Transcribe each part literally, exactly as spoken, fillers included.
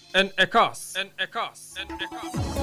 انعکاس انعکاس انعکاس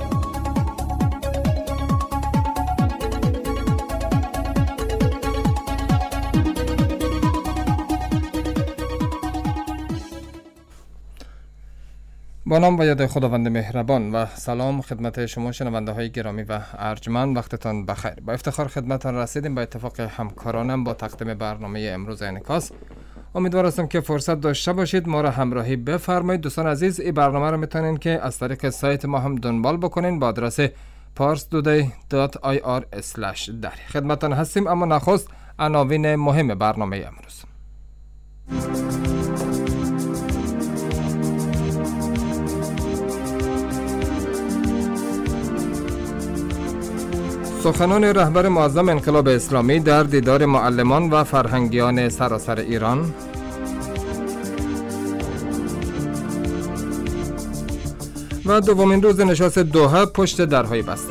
با نام و یاد خداوند مهربان و سلام خدمت شما شنونده های گرامی و ارجمند، وقتتان بخیر. با افتخار خدمتتان رسیدیم با اتفاق همکارانم با تقدیم برنامه امروز انعکاس. امیدوار هستم که فرصت داشته باشید ما را همراهی بفرمایید. دوستان عزیز، این برنامه را میتونین که از طریق سایت ما هم دنبال بکنین با آدرس پارس تودی دات آی آر اسلش در خدمتتان هستیم. اما نخست عناوین مهم برنامه امروز. سخنان رهبر معظم انقلاب اسلامی در دیدار معلمان و فرهنگیان سراسر ایران. و دومین روز نشست دوحه پشت درهای بسته.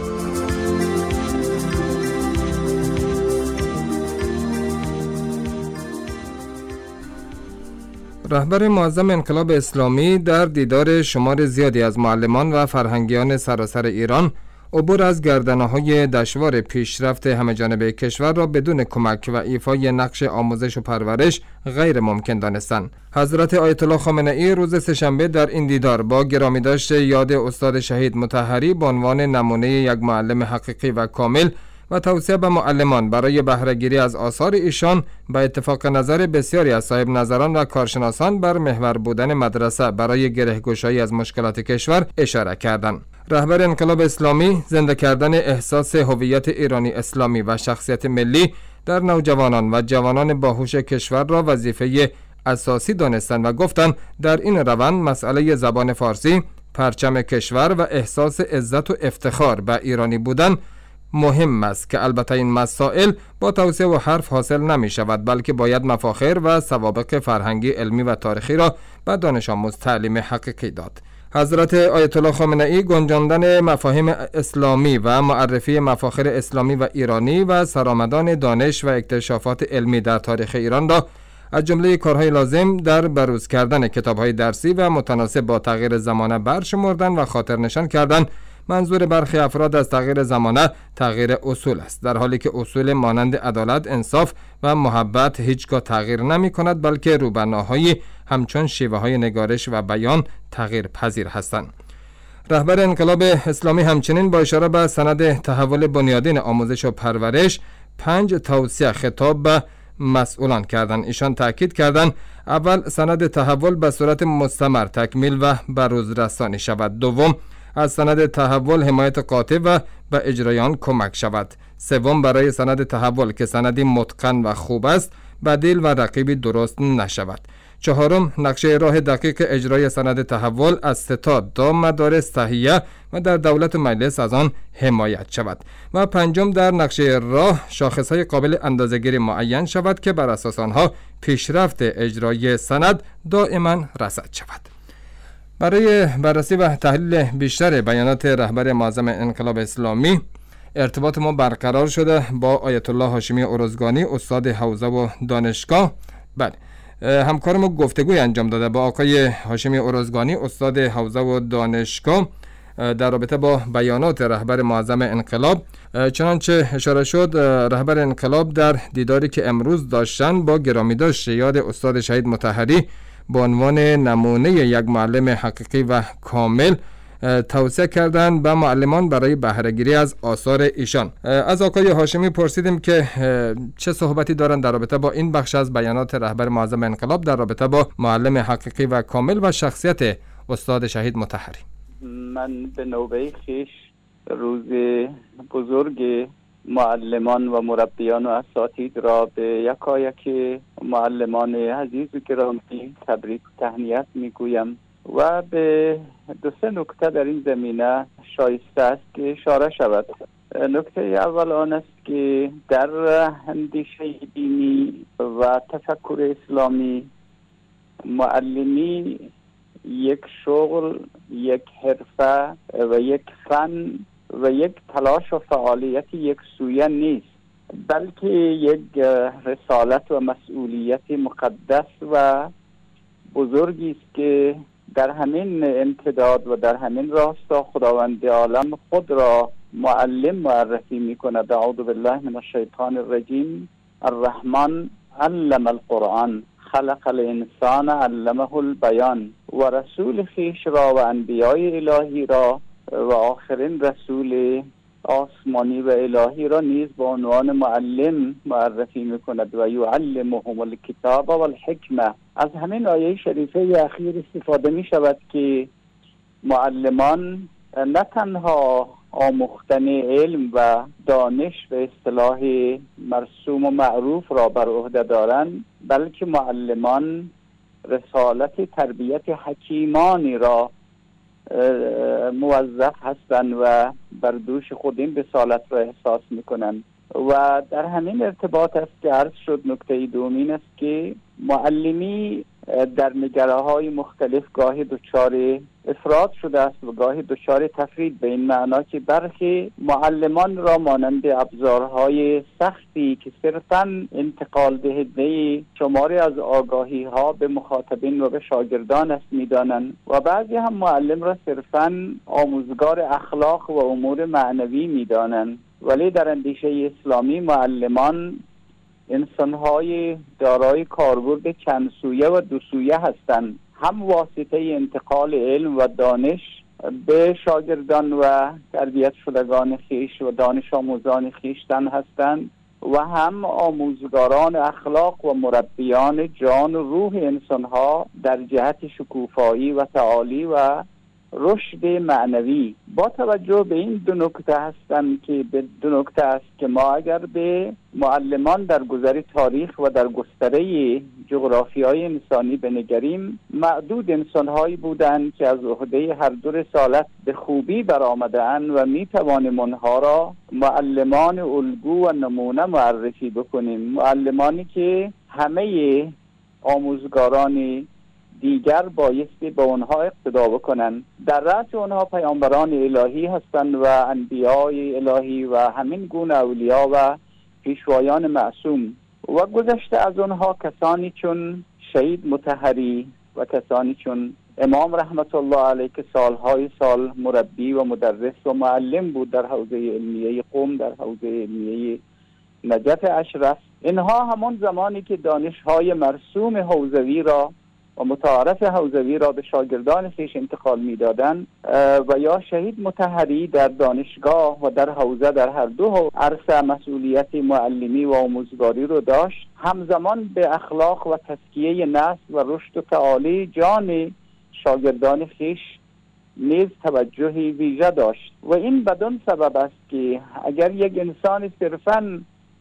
رهبر معظم انقلاب اسلامی در دیدار شمار زیادی از معلمان و فرهنگیان سراسر ایران عبور از گردنه‌های دشوار پیشرفت همه‌جانبه کشور را بدون کمک و ایفای نقش آموزش و پرورش غیر ممکن دانستند. حضرت آیت الله خامنه ای روز سه‌شنبه در این دیدار با گرامیداشت یاد استاد شهید مطهری به عنوان نمونه یک معلم حقیقی و کامل و توصیه به معلمان برای بهره‌گیری از آثار ایشان به اتفاق نظر بسیاری از صاحب نظران و کارشناسان بر محور بودن مدرسه برای گره‌گشایی از مشکلات کشور اشاره کردند. رهبر انقلاب اسلامی زنده کردن احساس هویت ایرانی اسلامی و شخصیت ملی در نوجوانان و جوانان باهوش کشور را وظیفه اساسی دانستند و گفتند در این روند مسئله زبان فارسی، پرچم کشور و احساس عزت و افتخار به ایرانی بودن مهم است که البته این مسائل با توصیه و حرف حاصل نمی شود، بلکه باید مفاخر و سوابق فرهنگی، علمی و تاریخی را به دانش آموز تعلیم حقیقی داد. حضرت آیت الله خامنه ای گنجاندن مفاهیم اسلامی و معرفی مفاخر اسلامی و ایرانی و سرآمدان دانش و اکتشافات علمی در تاریخ ایران را از جمله کارهای لازم در بروز کردن کتاب‌های درسی و متناسب با تغییر زمانه برشمردن و خاطر نشان کردن منظور برخی افراد از تغییر زمانه تغییر اصول است، در حالی که اصول مانند عدالت، انصاف و محبت هیچگاه تغییر نمی کند، بلکه روبناهایی همچون شیوه های نگارش و بیان تغییر پذیر هستند. رهبر انقلاب اسلامی همچنین با اشاره به سند تحول بنیادین آموزش و پرورش پنج توصیه خطاب به مسئولان کردند. ایشان تاکید کردند اول، سند تحول به صورت مستمر تکمیل و بروز رسانی شود. دوم، از سند تحول حمایت قاطع و به اجرایان کمک شود. سوم، برای سند تحول که سندی متقن و خوب است بدیل و رقیبی درست نشود. چهارم، نقشه راه دقیق اجرای سند تحول از ستاد تا مدارس تهیه و در دولت و مجلس از آن حمایت شود. و پنجم، در نقشه راه شاخصهای قابل اندازه‌گیری معین شود که بر اساس آنها پیشرفت اجرای سند دائما رصد شود. برای بررسی و تحلیل بیشتر بیانات رهبر معظم انقلاب اسلامی ارتباط ما برقرار شده با آیت الله هاشمی ارزگانی استاد حوزه و دانشگاه. بله، همکار ما گفتگوی انجام داده با آقای هاشمی ارزگانی استاد حوزه و دانشگاه در رابطه با بیانات رهبر معظم انقلاب. چنانچه اشاره شد، رهبر انقلاب در دیداری که امروز داشتن با گرامیداشت یاد استاد شهید مطهری به عنوان نمونه یک معلم حقیقی و کامل توصیه کردند به معلمان برای بهره‌گیری از آثار ایشان. از آقای هاشمی پرسیدیم که چه صحبتی دارند در رابطه با این بخش از بیانات رهبر معظم انقلاب در رابطه با معلم حقیقی و کامل و شخصیت استاد شهید مطهری. من به نوبه خویش روز بزرگ معلمان و مربیان و اساتید را به یکایک معلمان عزیز و گرامی تبریک و تهنیت میگویم و به دو سه نکته در این زمینه شایسته است که اشاره شود. نکته اول آن است که در اندیشه دینی و تفکر اسلامی معلمی یک شغل، یک حرفه و یک فن و یک تلاش و فعالیت یک سویه نیست، بلکه یک رسالت و مسئولیت مقدس و بزرگی است که در همین امتداد و در همین راستا خداوند عالم خود را معلم معرفی می کند. اعوذ بالله من الشیطان الرجیم. الرحمن علم القرآن خلق الانسان علمه البیان. و رسول خویش را و انبیای الهی را و آخرین رسول آسمانی و الهی را نیز با عنوان معلم معرفی میکند. و یعلمهم الکتاب و الحکمه. از همین آیه شریفه اخیر استفاده می شود که معلمان نه تنها آموختن علم و دانش به اصطلاح مرسوم و معروف را بر عهده دارند، بلکه معلمان رسالت تربیت حکیمانی را موظف هستند و بر دوش خود این رسالت را احساس میکنند. و در همین ارتباط است که عرض شد نکته دومین است که معلمی در نگره های مختلف گاهی دچار افراط شده است و گاهی دچار تفرید، به این معنا که برخی معلمان را مانند ابزارهای سختی که صرفاً انتقال دهنده شماری از آگاهی ها به مخاطبین و به شاگردان است میدانند و بعضی هم معلم را صرفاً آموزگار اخلاق و امور معنوی میدانند. ولی در اندیشه اسلامی معلمان انسان‌های دارای کاربرد چند سویه و دو سویه هستند. هم واسطه انتقال علم و دانش به شاگردان و تربیت شدگان خیش و دانش آموزان خیشتن هستند و هم آموزگاران اخلاق و مربیان جان و روح انسان‌ها در جهت شکوفایی و تعالی و رشد معنوی. با توجه به این دو نکته هستند که به دو نکته است که ما اگر به معلمان در گذر تاریخ و در گستره جغرافیای انسانی بنگریم، معدود انسان‌هایی بودند که از عهده هر دو رسالت به خوبی برآمده‌اند و می‌توانیم آنها را معلمان الگو و نمونه معرفی بکنیم. معلمانی که همه آموزگاران دیگر بایستی به اونها اقتدا بکنن. در رأس اونها پیامبران الهی هستند و انبیای الهی و همین گونه اولیاء و پیشوایان معصوم و گذشته از اونها کسانی چون شهید مطهری و کسانی چون امام رحمت الله علیه که سالهای سال مربی و مدرس و معلم بود در حوزه علمیه قم، در حوزه علمیه نجف اشرف. اینها همون زمانی که دانش‌های مرسوم حوزوی را و متعارف حوزوی را به شاگردان خویش انتقال می‌دادند و یا شهید مطهری در دانشگاه و در حوزه در هر دو عرصه مسئولیت معلمی و آموزگاری رو داشت، همزمان به اخلاق و تزکیه نفس و رشد و تعالی جان شاگردان خویش نیز توجهی ویژه داشت. و این بدون سبب است که اگر یک انسان صرفاً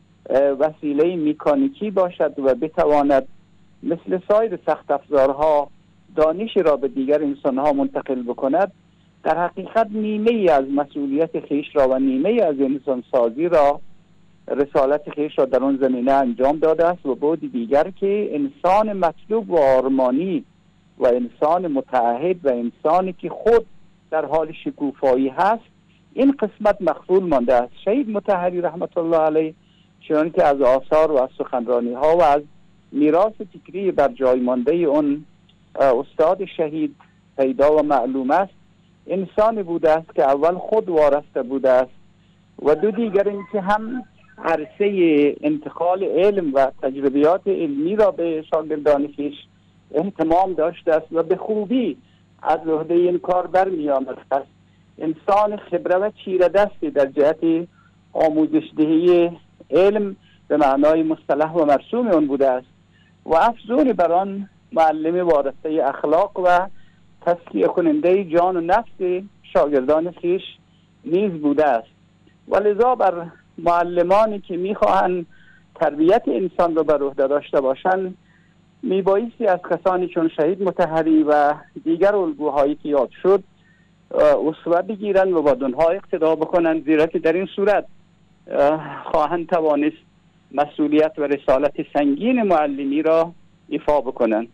وسیله مکانیکی باشد و بتواند مثل سایر سخت افزارها دانشی را به دیگر انسانها منتقل بکند، در حقیقت نیمه از مسئولیت خیش را و نیمه از انسان سازی را رسالت خیش را در آن زمینه انجام داده است و بعد دیگر که انسان مطلوب و آرمانی و انسان متعهد و انسانی که خود در حال شکوفایی هست، این قسمت مغفول مانده است. شهید مطهری رحمت الله علیه چون که از آثار و از سخنرانی ها و از میراث فکری بر جای مانده اون استاد شهید پیدا و معلوم است، انسانی بوده است که اول خود وارسته بوده است و دو دیگر این که هم عرصه انتقال علم و تجربیات علمی را به شاگردان خویش اهتمام داشته است و به خوبی از عهده این کار برمی آمده است. انسان خبره و چیره دستی در جهت آموزش دهی علم به معنای مصطلح و مرسوم اون بوده است و افزون بر آن معلم وارسته اخلاق و تزکیه کننده جان و نفس شاگردان خویش نیز بوده است. و لذا بر معلمانی که میخواهند تربیت انسان را بر عهده داشته باشند میبایستی از کسانی چون شهید مطهری و دیگر الگوهایی که یاد شد اسوه بگیرند و با آنها اقتدا بکنند، زیرا که در این صورت خواهند توانست مسئولیت و رسالت سنگین معلمی را ایفا بکنند.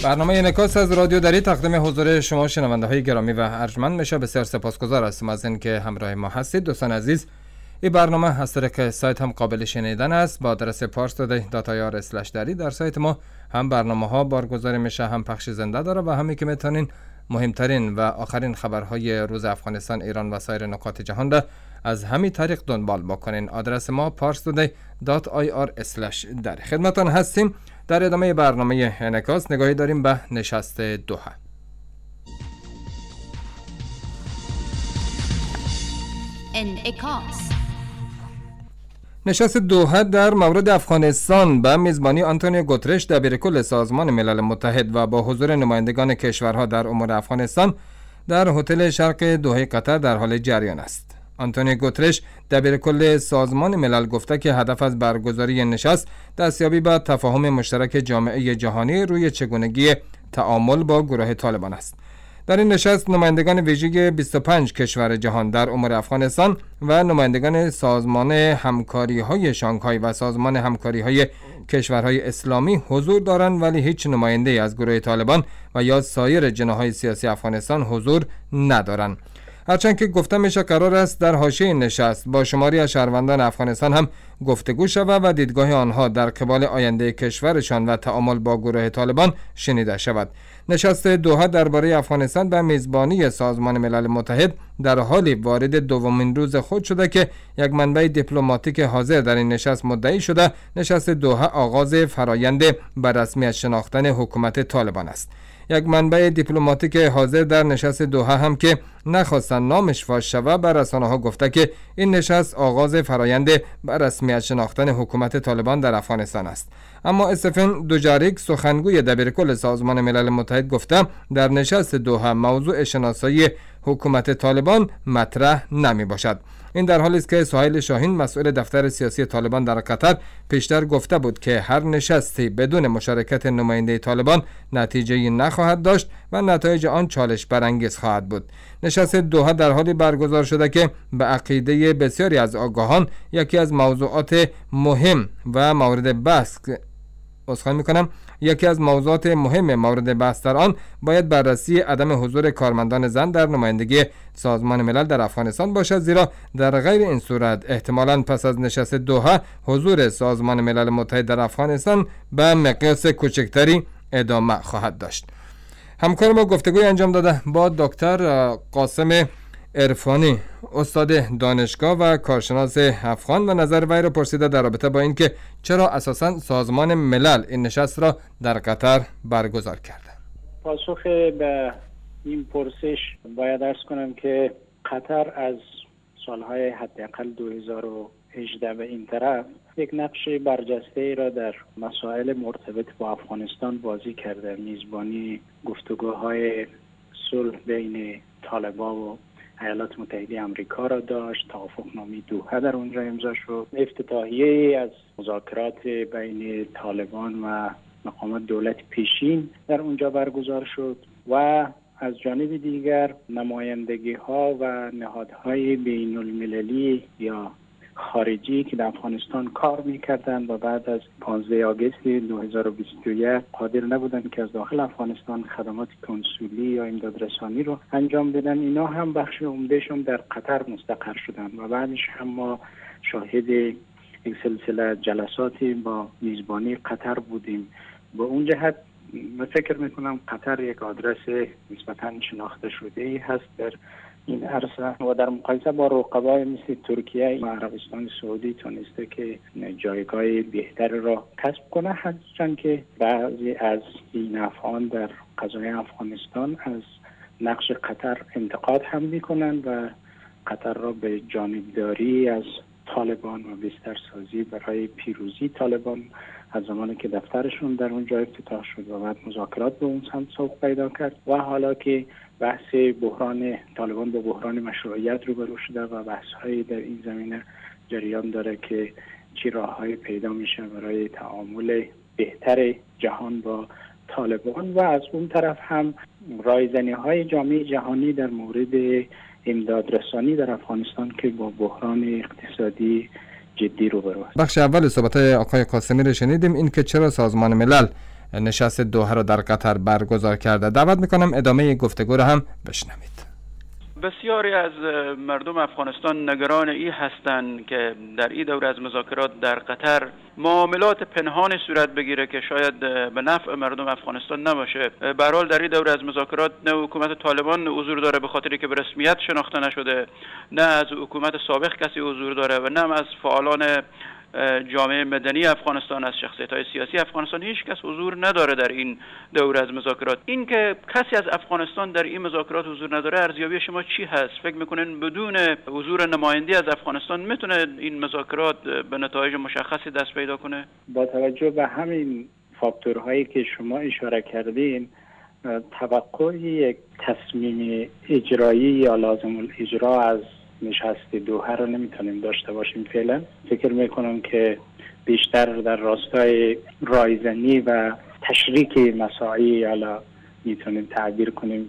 برنامه انعکاس از رادیو دری تقدیم حضور شما شنونده های گرامی و ارجمند میشه. بسیار سپاسگزار هستم از اینکه همراه ما هستید. دوستان عزیز، این برنامه از طریق سایت هم قابل شنیدن است با آدرس پارس داده دات آی آر اسلش دری. در سایت ما هم برنامه ها بارگذاری میشه، هم پخش زنده داره و همین که میتونین مهمترین و آخرین خبرهای روز افغانستان، ایران و سایر نقاط جهان را از همین طریق دنبال بکنین. آدرس ما پارس داده دات آی آر اسلش دری. خدمتتان هستیم. در ادامه برنامه انعکاس نگاهی داریم به نشست دوحه. انعکاس. نشست دوحه در مورد افغانستان به میزبانی آنتونیو گوترش دبیرکل سازمان ملل متحد و با حضور نمایندگان کشورها در امور افغانستان در هتل شرق دوحه قطر در حال جریان است. آنتونیو گوترش دبیرکل سازمان ملل گفته که هدف از برگزاری نشست دستیابی به تفاهم مشترک جامعه جهانی روی چگونگی تعامل با گروه طالبان است. در این نشست نمایندگان ویژه بیست و پنج کشور جهان در امور افغانستان و نمایندگان سازمان همکاری‌های شانگهای و سازمان همکاری‌های کشورهای اسلامی حضور دارند، ولی هیچ نماینده از گروه طالبان و یا سایر جناح‌های سیاسی افغانستان حضور ندارند. هرچند که گفته میشه قرار است در حاشیه نشست با شماری از شهروندان افغانستان هم گفتگو شود و دیدگاه آنها در قبال آینده کشورشان و تعامل با گروه طالبان شنیده شود. نشست دوحه درباره افغانستان به میزبانی سازمان ملل متحد در حالی وارد دومین روز خود شده که یک منبع دیپلماتیک حاضر در این نشست مدعی شده نشست دوحه آغاز فرایند به رسمیت شناختن حکومت طالبان است. یک منبع دیپلماتیک حاضر در نشست دوحه هم که نخواستن نامش فاش شود به رسانه‌ها گفته که این نشست آغاز فرایند به رسمیت شناختن حکومت طالبان در افغانستان است. اما استفن دوجاریک سخنگوی دبیرکل سازمان ملل متحد گفته در نشست دوحه موضوع شناسایی حکومت طالبان مطرح نمی باشد. این در حالی است که سهیل شاهین مسئول دفتر سیاسی طالبان در قطر پیشتر گفته بود که هر نشستی بدون مشارکت نماینده طالبان نتیجه‌ای نخواهد داشت و نتایج آن چالش برانگیز خواهد بود. نشست دوحه در حالی برگزار شده که به عقیده بسیاری از آگاهان یکی از موضوعات مهم و مورد بحث اسخای میکنم یکی از موضوعات مهم مورد بحث در آن باید بررسی عدم حضور کارمندان زن در نمایندگی سازمان ملل در افغانستان باشد، زیرا در غیر این صورت احتمالاً پس از نشست دوحه حضور سازمان ملل متحد در افغانستان به مقیاس کوچکتری ادامه خواهد داشت. همکار ما گفتگوی انجام داده با دکتر قاسم عرفانی، استاد دانشگاه و کارشناس افغان، و نظر وی را پرسیده در رابطه با اینکه چرا اساساً سازمان ملل این نشست را در قطر برگزار کرده. پاسخ به این پرسش باید عرض کنم که قطر از سالهای حداقل دو هزار و هجده به این طرف یک نقش برجسته را در مسائل مرتبط با افغانستان بازی کرده. میزبانی گفتگوهای صلح بین طالبان و ایالات متحده آمریکا را داشت، توافقنامه دوحه در اونجا امضا شد، افتتاحیه از مذاکرات بین طالبان و مقامات دولت پیشین در اونجا برگزار شد و از جانب دیگر نمایندگی ها و نهادهای بین المللی یا خارجی که در افغانستان کار میکردند و بعد از پانزده آگوست دو هزار و بیست و یک قادر نبودند که از داخل افغانستان خدمات کنسولی یا امدادرسانی رو انجام بدن، اینا هم بخش عمدهشون در قطر مستقر شدند و بعدش هم ما شاهد یک سلسله جلساتی با میزبانی قطر بودیم. با اون جهت من فکر میکنم قطر یک آدرس نسبتاً شناخته شده ای هست در این عرصه و در مقایسه با رقبای مثل ترکیه و عربستان سعودی تونسته که جایگاه بهتر را کسب کنه، هرچند که بعضی از این افغان در قضای افغانستان از نقش قطر انتقاد هم میکنند و قطر را به جانبداری از طالبان و بسترسازی برای پیروزی طالبان از زمانی که دفترشون در اونجا افتتاح شد و بعد مذاکرات به اون سمت سوق پیدا کرد و حالا که بحث بحران طالبان با بحران مشروعیت روبرو شده و بحث‌هایی در این زمینه جریان داره که چی راه‌های پیدا میشه برای تعامل بهتر جهان با طالبان و از اون طرف هم رایزنی‌های جامعه جهانی در مورد امدادرسانی در افغانستان که با بحران اقتصادی جدی روبرو است. بخش اول صحبت آقای قاسمی رو شنیدیم، این که چرا سازمان ملل نشست دوحه را در قطر برگزار کرده. دعوت میکنم ادامه گفتگو را هم بشنوید. بسیاری از مردم افغانستان نگران ای هستند که در این دوره از مذاکرات در قطر معاملات پنهانی صورت بگیره که شاید به نفع مردم افغانستان نباشه. به هر حال در این دوره از مذاکرات نه حکومت طالبان حضور داره به خاطری که به رسمیت شناخته نشده، نه از حکومت سابق کسی حضور داره و نه از فعالان جامعه مدنی افغانستان، از شخصیت‌های سیاسی افغانستان هیچ کس حضور نداره در این دوره از مذاکرات. این که کسی از افغانستان در این مذاکرات حضور نداره، ارزیابی شما چی هست؟ فکر میکنین بدون حضور نمایندی از افغانستان میتونه این مذاکرات به نتایج مشخصی دست پیدا کنه؟ با توجه به همین فاکتورهایی که شما اشاره کردین، توقع یک تصمیم اجرایی یا لازم الاجرا از نشست دوحه رو نمیتونیم داشته باشیم. فعلا فکر میکنم که بیشتر در راستای رایزنی و تشریک مساعی حالا میتونیم تعبیر کنیم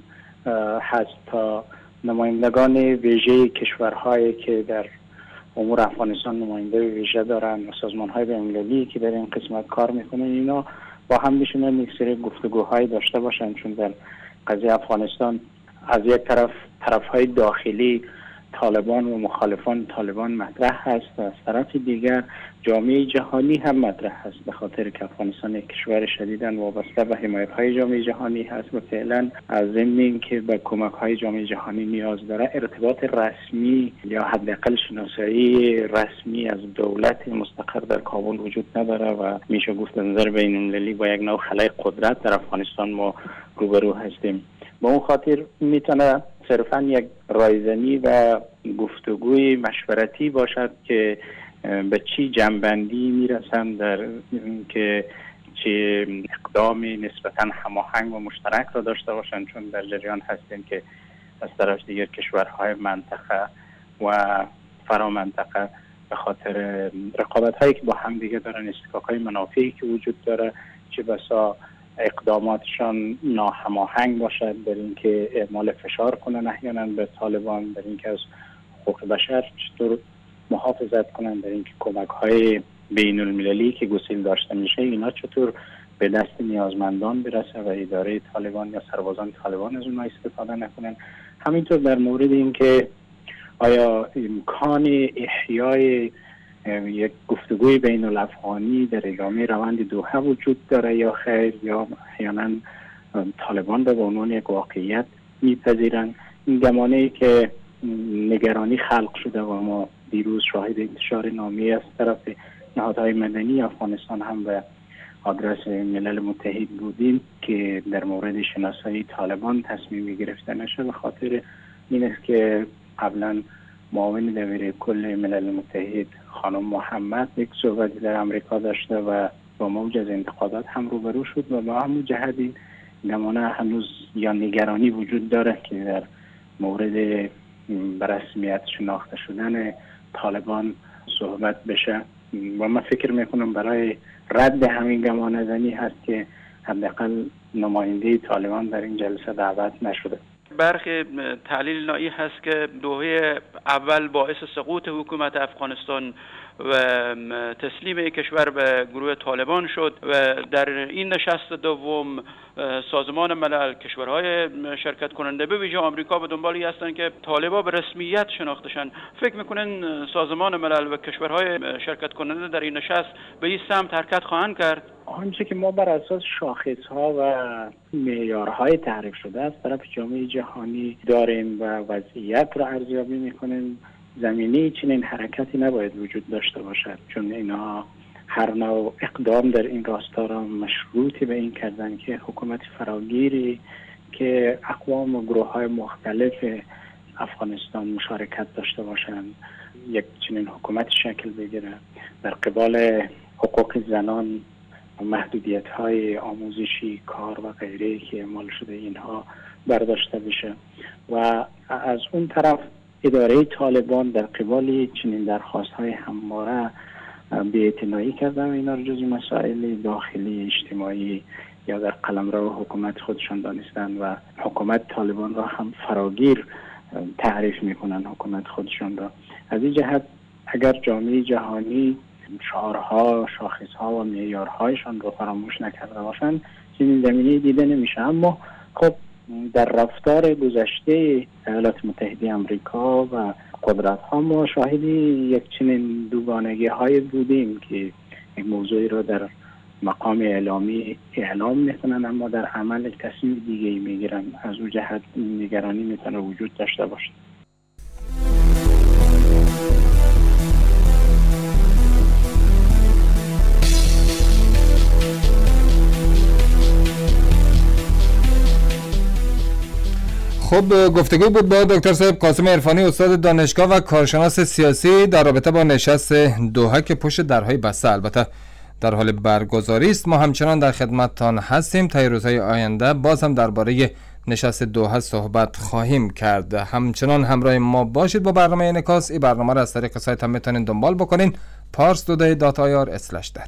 هست تا نمایندگان ویژه کشورهایی که در امور افغانستان نماینده ویژه دارن و سازمان‌های بین‌المللی که در این قسمت کار میکنن، اینا با هم بشینن یک سری گفتگوهای داشته باشن، چون در قضیه افغانستان از یک طرف طرف‌های داخلی طالبان و مخالفان طالبان مطرح هست و از طرف دیگر جامعه جهانی هم مطرح هست، به خاطر که افغانستان یک کشور شدیداً وابسته به حمایت‌های جامعه جهانی هست و فعلا از ضمن اینکه به کمک‌های جامعه جهانی نیاز داره، ارتباط رسمی یا حداقل شناسایی رسمی از دولت مستقر در کابل وجود نداره و میشه گفت نظر بین‌المللی با یک نوع خلای قدرت در افغانستان ما روبرو هستیم. به اون خاطر میتونه صرفاً یک رایزنی و گفتگوی مشورتی باشد که به چی جنبندی میرسن در که چه اقدامی نسبتاً هماهنگ و مشترک را داشته باشند، چون در جریان هستیم که از طرف دیگر کشورهای منطقه و فرا منطقه به خاطر رقابت هایی که با هم دیگه دارن، استکاک های منافعی که وجود داره، چه بسا اقداماتشان ناهماهنگ باشد در اینکه اعمال فشار کنن احیانا به طالبان، در اینکه از حقوق بشر چطور محافظت کنن، در اینکه کمک های بین المللی که گسیل داشته میشه اینا چطور به دست نیازمندان برسه و اداره طالبان یا سربازان طالبان از اونها استفاده نکنن. همینطور در مورد اینکه آیا امکان احیای یک گفتگوی بین الافغانی در ادامه روند دوحه وجود داره یا خیر، یا احیانا طالبان به عنوان یک واقعیت میپذیرن. این گمانه‌ای که نگرانی خلق شده و ما دیروز شاهد انتشار نامه‌ای از طرف نهادهای مدنی افغانستان هم به آدرس ملل متحد بودیم که در مورد شناسایی طالبان تصمیمی گرفته نشه، به خاطر این است که قبلا معاون دبیر کل ملل متحد خانم محمد یک صحبتی در امریکا داشته و با موج از انتقادات هم روبرو شد و با همون جهت این گمانه هنوز یا نگرانی وجود داره که در مورد به رسمیت شناخته شدن طالبان صحبت بشه و من فکر میکنم برای رد همین گمانه زنی هست که حداقل نماینده طالبان در این جلسه دعوت نشده. برخی تحلیل نایی هست که دوحه اول باعث سقوط حکومت افغانستان و تسلیم کشور به گروه طالبان شد و در این نشست دوم سازمان ملل، کشورهای شرکت کننده به ویژه آمریکا به دنبالی هستند که طالبان به رسمیت شناخته شن. فکر میکنن سازمان ملل و کشورهای شرکت کننده در این نشست به این سمت حرکت خواهند کرد؟ آنچه که ما بر اساس شاخصها و معیارهای تعریف شده از طرف جامعه جهانی داریم و وضعیت را ارزیابی میکنیم، زمینه چنین حرکتی نباید وجود داشته باشد، چون اینا هر نوع اقدام در این راستا را مشروط به این کردن که حکومت فراگیری که اقوام و گروه های مختلف افغانستان مشارکت داشته باشند یک چنین حکومت شکل بگیره، در قبال حقوق زنان و محدودیت های آموزشی، کار و غیره که اعمال شده اینها برداشته بشه و از اون طرف اداره طالبان در قبال چنین درخواست های همواره بی‌اعتنایی کردن و اینا رو جزو مسائل داخلی اجتماعی یا در قلمرو حکومت خودشان دانستن و حکومت طالبان را هم فراگیر تعریف میکنن حکومت خودشان را. از این جهت اگر جامعه جهانی شعارها، شاخصها و معیارهایشان رو فراموش نکرده باشند چنین زمینه دیده نمیشه. اما خب در رفتار گذشته ایالات متحده آمریکا و قدرت ها ما شاهدی یک چنین دوگانگی های بودیم که یک موضوعی رو در مقام اعلامی اعلام میکنن اما در عمل یک تصمیم دیگه میگیرن. از اون جهت نگرانی میتونه وجود داشته باشه. خب گفتگو بود با دکتر صاحب قاسم عرفانی، استاد دانشگاه و کارشناس سیاسی در رابطه با نشست دوحه که پشت درهای بسته البته در حال برگزاری است. ما همچنان در خدمتتان هستیم. تا روزهای آینده باز هم درباره نشست دوحه صحبت خواهیم کرد. همچنان همراه ما باشید با برنامه انعکاس. این برنامه را از طریق سایت هم میتونین دنبال بکنین پارس تودی دات آی آر اسلش داری.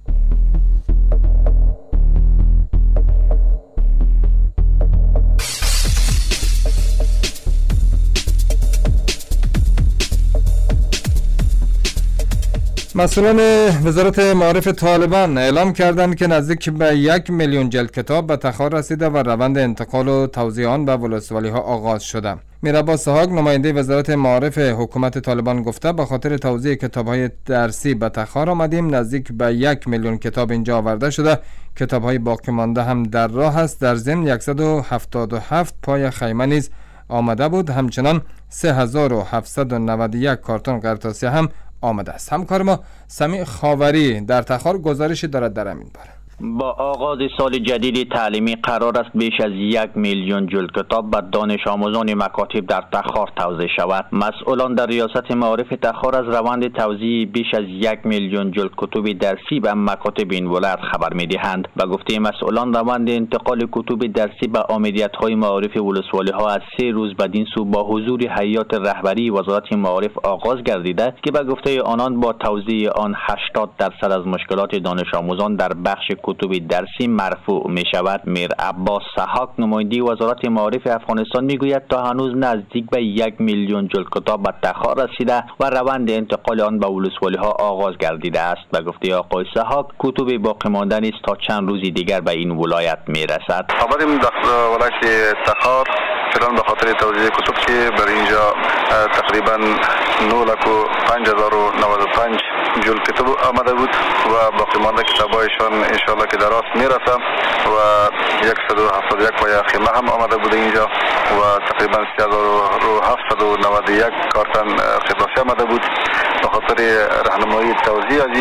مسئولان وزارت معارف طالبان اعلام کردند که نزدیک به یک میلیون جلد کتاب به تخار رسیده و روند انتقال و توزیع آن به ولسوالی ها آغاز شده. میرعباس سحاق نماینده وزارت معارف حکومت طالبان گفته به خاطر توزیع کتاب های درسی به تخار آمدیم. نزدیک به یک میلیون کتاب اینجا آورده شده. کتاب های باقی مانده هم در راه است. در ضمن صد و هفتاد و هفت پای خیمه نیز آمده بود. همچنان سه هزار و هفتصد و نود و یک کارتون قرطاسی هم آمده است. همکار ما سمیع خاوری در تخار گزارشی دارد در همین باره. با آغاز سال جدید تعلیمی قرار است بیش از یک میلیون جلد کتاب به دانش آموزان مکاتب در تخار توزیع شود. مسئولان در ریاست معارف تخار از روند توزیع بیش از یک میلیون جلد کتب درسی به مکاتب این ولایت خبر می‌دهند. به گفته مسئولان روند انتقال کتب درسی به آمدیت‌های معارف ولسوالی‌ها از سه روز بدین سو با حضور هیئات رهبری وزارت معارف آغاز گردیده که به گفته آنان با توزیع آن هشتاد درصد از مشکلات دانش آموزان در بخش کتب درسی مرفوع می شود. میرعباس سحاق نماینده وزارت معارف افغانستان می گوید تا هنوز نزدیک به یک میلیون جلد کتاب به تخار رسیده و روند انتقال آن به ولسوالی ها آغاز گردیده است. به گفته آقای سحاق کتب باقی مانده نیست تا چند روزی دیگر به این ولایت می رسد. آمدیم در ولایت تخار فعلا به خاطر توزیع کتب که بر اینجا تقریبا نه لک و پنج هزار و نود و پنج جلد کتاب آمده بود و باقی مانده کتابایشان انشاءالله که در راست میرسه و صد و هفتاد و یک پای خیمه هم آمده بود اینجا و تقریبا سه هزار و هفتصد و نود و یک کارتن قرطاسی آمده بود. به خاطر راهنمایی توزیع از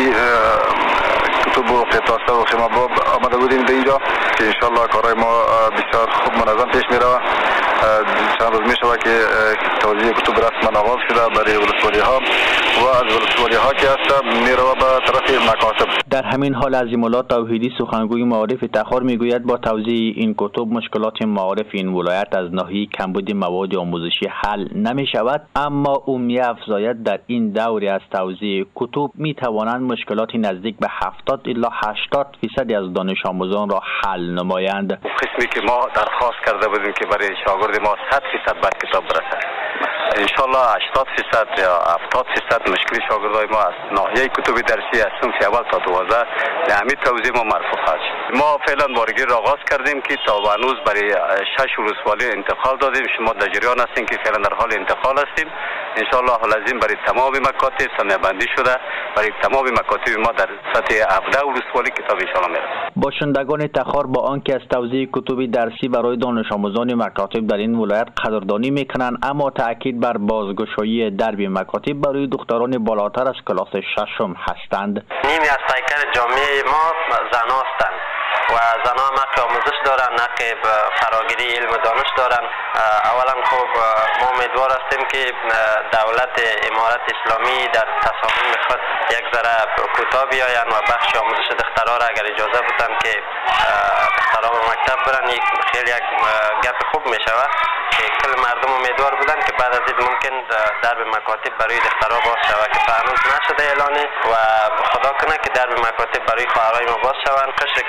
کتب و قرطاس و خیمه باب آمده بودیم به اینجا که انشاءالله کارهای ما بسیار خوب منظم پیش میره. چند روز میشود که توزیع کتب رسما آغاز شده برای ولسوالی ها و از ولسوالی ها که هست میره به طرف مکاتب. در همین حال عظیم الله توحیدی سخنگوی معارف تخار میگوید با توزیع این کتب مشکلات معارف این ولایت از ناحیه کمبود مواد آموزشی حل نمی شود، اما او می افزاید در این دوره از توزیع کتب می توانند مشکلات نزدیک به هفتاد الی هشتاد فیصد از دانش آموزان را حل نمایند. قسمی که ما درخواست کرده بودیم که برای شاگرد ما صد فیصد بر کتاب برسد، انشالله هشتاد فیصد یا هفتاد فیصد مشکل شاگردای ما است. ناحیه کتب درسی از صنف اول تا دوازده همین توزیع ما مرفوع خواهد شد. ما فعلا بارگیری را آغاز کردیم که تا هنوز برای شش ولسوالی انتقال دادیم. شما در جریان هستین که فعلا در حال انتقال هستیم. انشالله لازم برای تمام مکاتب سنه بندی شده، برای تمام مکاتب ما در سطح هفده ولسوالی کتاب انشالله میرسه. باشندگان تخار با آنکه از توزیع کتب درسی برای دانش آموزان مکاتب در این ولایت قدردانی میکنند، اما تاکید بر بازگشایی درب مکاتب برای دختران بالاتر از کلاس ششم هستند. نیمی از پیکر جامعه ما زنها هستند و زنها هم حق آموزش دارن، حق فراگیری علم و دانش دارن. اولا خب ما امیدوار هستیم که دولت امارت اسلامی در تصامیم خود یک ذره کوتاه بیاین و بخش آموزش دخترها را اگر اجازه بدن که دخترها به مکتب برن، یک خیلی یک گپ خوب می شود که کل مردم امیدوار بودن که بعد از این ممکن درب مکاتب برای دخترها باز شود که هنوز نشده اعلانه و خدا کنه که درب مکاتب برای خواهرای ما باز شوند. قشر کلان از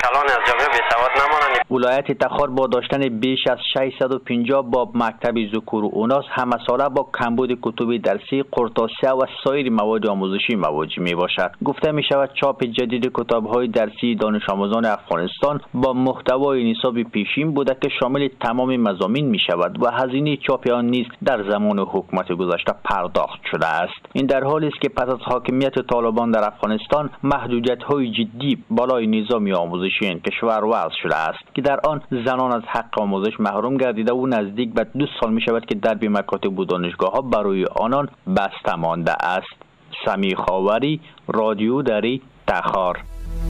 جامعه بیسواد نمانند. ولایت تخار با داشتن بیش از ششصد و پنجاه باب مکتب ذکور و اناث همه ساله با کمبود کتب درسی، قرطاسیه و سایر مواد آموزشی مواجه می باشد. گفته می شود چاپ جدید کتاب‌های درسی دانش آموزان افغانستان با محتوای نصاب پیشین بوده که شامل تمام مضامین می شود و هزینه چاپ آن نیز در زمان حکومت گذشته پرداخت شده است. این در حالی است که پس از حاکمیت طالبان در افغانستان محدودیت‌های جدی بالای نظام آموزشی این کشور وضع شده است که در آن زنان از حق آموزش محروم گردیده و نزدیک به دو سال می شود که درب مکاتب و دانشگاه‌ها برای آنان بسته مانده است. سمی خاوری، رادیو دری، تخار.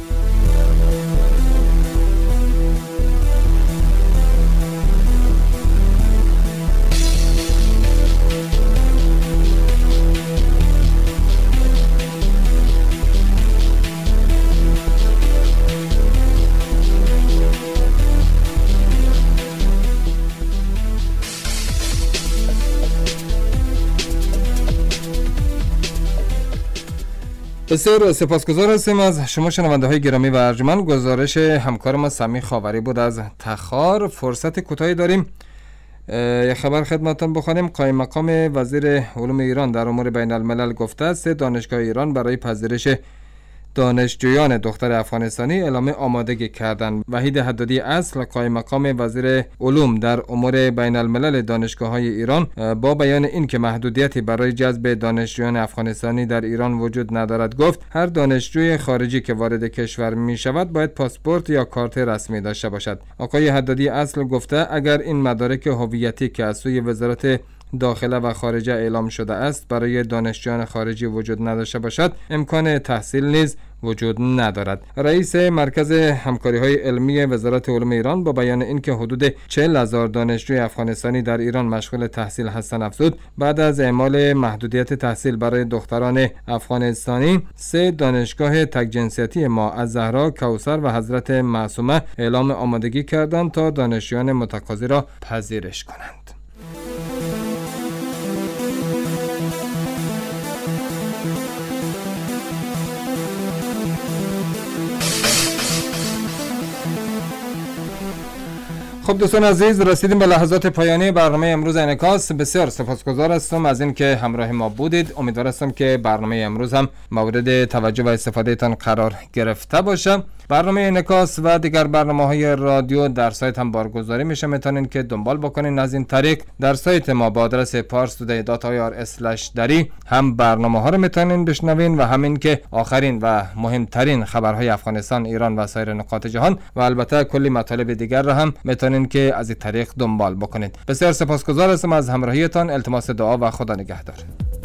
بسیار سپاسگزار هستیم از شما شنونده های گرامی و ارجمند. گزارش همکار ما سمی خاوری بود از تخار. فرصت کوتاهی داریم یک خبر خدمتتان بخوانیم. قائم مقام وزیر علوم ایران در امور بین الملل گفته است دانشگاه ایران برای پذیرش دانشجویان دختر افغانستانی اعلام آمادگی کردند. وحید حدادی اصل قائم مقام وزیر علوم در امور بین الملل دانشگاه‌های ایران با بیان این که محدودیتی برای جذب دانشجویان افغانستانی در ایران وجود ندارد گفت هر دانشجوی خارجی که وارد کشور می شود باید پاسپورت یا کارت رسمی داشته باشد. آقای حدادی اصل گفته اگر این مدارک هویتی که از سوی وزارت داخله و خارجه اعلام شده است برای دانشجویان خارجی وجود نداشته باشد امکان تحصیل نیز وجود ندارد. رئیس مرکز همکاری‌های علمی وزارت علوم ایران با بیان اینکه حدود چهل هزار دانشجوی افغانستانی در ایران مشغول تحصیل هستند افزود بعد از اعمال محدودیت تحصیل برای دختران افغانستانی سه دانشگاه تک جنسیتی ما از زهرا، کوثر و حضرت معصومه اعلام آمادگی کردند تا دانشجویان متقاضی را پذیرش کنند. خب دوستان عزیز رسیدیم به لحظات پایانی برنامه امروز انعکاس. بسیار سپاسگزار هستم از این که همراه ما بودید. امیدوار هستم که برنامه امروز هم مورد توجه و استفاده تان قرار گرفته باشه. برنامه انعکاس و دیگر برنامه‌های رادیو در سایت هم بارگذاری میشه، میتونین که دنبال بکنین. از این طریق در سایت ما با آدرس پارس تودی دات آی آر اسلش دری هم برنامه‌ها رو میتونین بشنوین و همین که آخرین و مهمترین خبرهای افغانستان، ایران و سایر نقاط جهان و البته کلی مطالب دیگر را هم میتونین که از این طریق دنبال بکنید. بسیار سپاسگزار هستم از همراهیتان. التماس دعا و خدا نگهدار.